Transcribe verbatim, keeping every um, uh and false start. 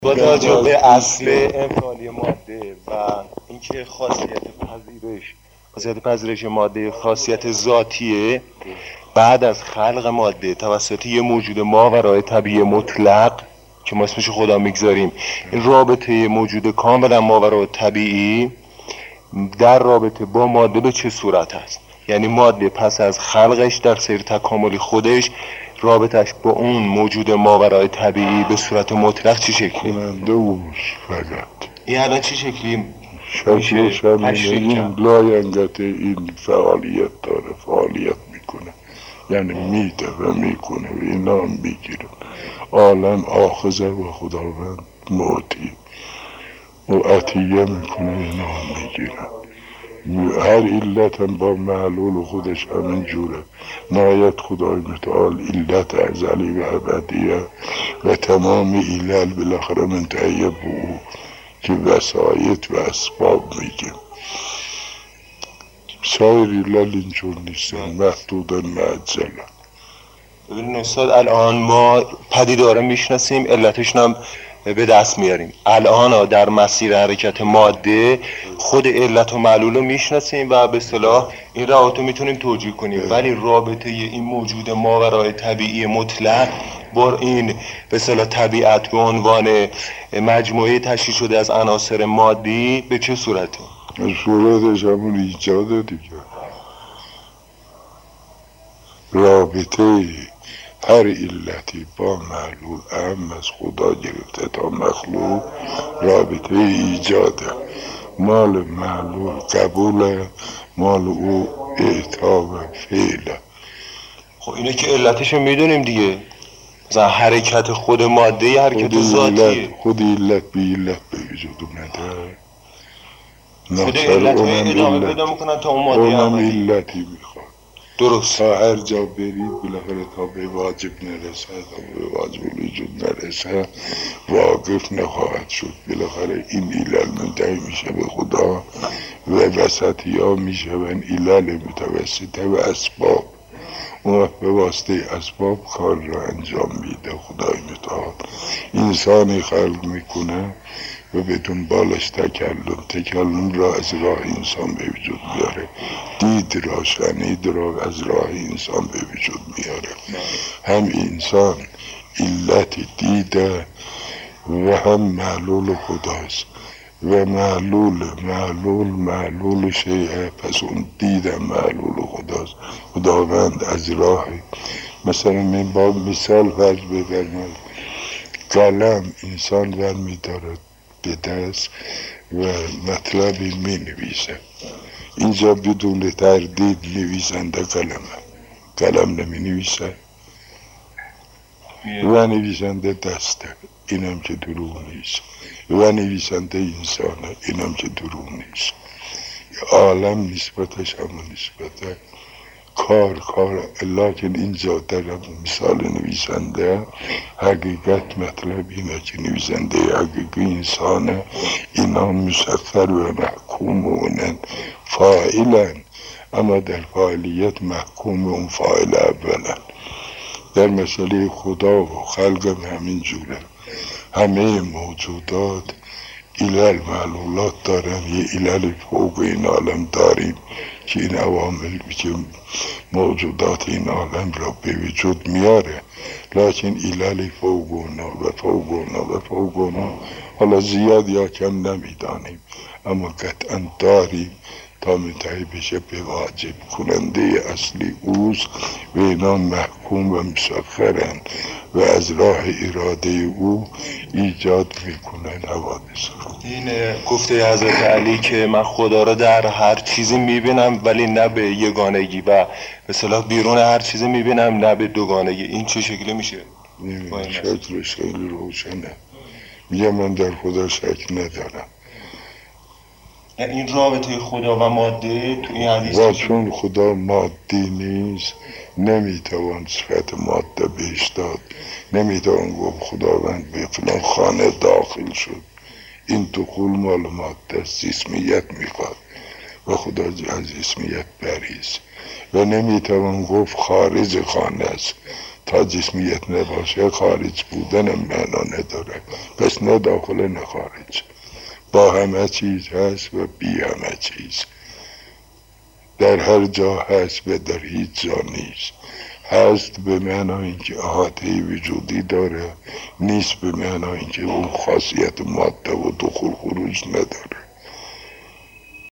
با توجه به اصل انفعالی ماده و اینکه خاصیت پذیرش خاصیت پذیرش ماده خاصیت ذاتیه، بعد از خلق ماده توسط یه موجود ماورای طبیعی مطلق که ما اسمش خدا میگذاریم، این رابطه موجود کاملا ماورای طبیعی در رابطه با ماده به چه صورت است؟ یعنی ماده پس از خلقش در سیر تکاملی خودش رابطش با اون موجود ماورای طبیعی به صورت مطلق چه شکلی؟ کننده اوش فقط این الان چه شکلی شکلش همینه. این لاینگت این فعالیت داره، فعالیت میکنه، یعنی میده و میکنه و اینا هم میگیره. عالم آخذه و خداوند معطی و عطیه میکنه، اینا هم میگیره. هر علت هم با معلول خودش همین جوره. نهایت خدای متعال علت ازلی و ابدیه و تمام علل بالاخره منتهیه به او که وسایط و اسباب میگه. سایر علل اینجور نیستن، محدودن معجلن. ببینید استاد، الان ما پدیداره میشناسیم، علتش هم به دست میاریم. الان در مسیر حرکت ماده خود علت و معلول رو میشناسیم و به اصطلاح این روابط رو میتونیم توجیه کنیم، ولی رابطه این موجود ماورای طبیعی مطلق با این به اصطلاح طبیعت به عنوان مجموعه تشکیل شده از عناصر مادی به چه صورته؟ صورتش همون ایجاده دیگه. رابطه هر علتی با معلول اهم از خدا گرفته تا مخلوق رابطه ایجاده. مال معلول قبوله، مال او اعطا و فعله. خب اینه که علتشو میدونیم دیگه، مثلا حرکت خود ماده ی حرکت ذاتیه. خود علت به علت به وجود اومده، خود علت های ادامه پیدا میکنن تا اون ماده اونم علتی میخواد. درست. تا هر جا برید بالاخره تا به واجب نرسه، تا به واجب وجود نرسه واقف نخواهد شد. بالاخره این علل منتهی میشه به خدا و وسطی ها میشه و این علل متوسطه و اسباب اون به واسطه اسباب کار را انجام میده. خدای متعال انسانی خلق میکنه و به دنبالش تکلم تکلم را از راه انسان به وجود میاره، دید را شنید را از راه انسان به وجود میاره. هم انسان علت دیده و هم معلول خداست و معلول معلول معلول شیعه، پس اون دیدم معلول خداست. خداوند از راه مثلا من با مثال فرض بفرمایید، قلم انسان ور میدارد به دست و مطلبی می نویسه، اینجا بدون تردید نویسنده قلمه، قلم نمی نویسه و نویسنده دسته، اینم که دروغ نیست، و نویسنده انسانه، اینم که دروغ نیست. عالم نسبتش همون نسبته، کار کار. لکن اینجا در مثال نویسنده حقیقت مطلب اینه که نویسنده حقیقی انسانه، اینا مسخر و محکوم اونن فاعلن، اما در فاعلیت محکوم اون فاعل اولن. در مسئله خدا و خلق همین جوره. همه موجودات علل معلولات دارن، یه علل فوق این عالم داریم که این عوامل که موجودات این عالم را به وجود میاره، لیکن علل فوق اونا و فوق اونا و فوق اونا حالا زیاد یا کم نمیدانیم، اما قطعا داریم تا منتهی بشه به واجب کننده اصلی اوست و اینا محکوم و مسخرن و از راه اراده او ایجاد میکنن حوادث. این گفته حضرت علی که من خدا را در هر چیزی میبینم ولی نه به یگانگی و به اصطلاح بیرون هر چیزی میبینم نه به دوگانگی، این چه شکلی میشه؟ شکلش خیلی روشنه. میگه من در خدا شک ندارم. این رابطه خدا و ماده تو این حدیث و چون خدا مادی نیست نمیتوان صفت ماده بهش داد. نمیتوان گفت خداوند به فلان خانه داخل شد، این دخول مال ماده است، جسمیت میخواد و خدا از جسمیت بریز. و نمیتوان گفت خارج خانه است، تا جسمیت نباشه خارج بودن هم معنا نداره. پس نه داخل نه خارج، با همه چیز هست و بی همه چیز، در هر جا هست و در هیچ جا نیست. هست به معنای اینکه احاطه وجودی داره، نیست به معنای اینکه اون خاصیت ماده و دخول خروج نداره.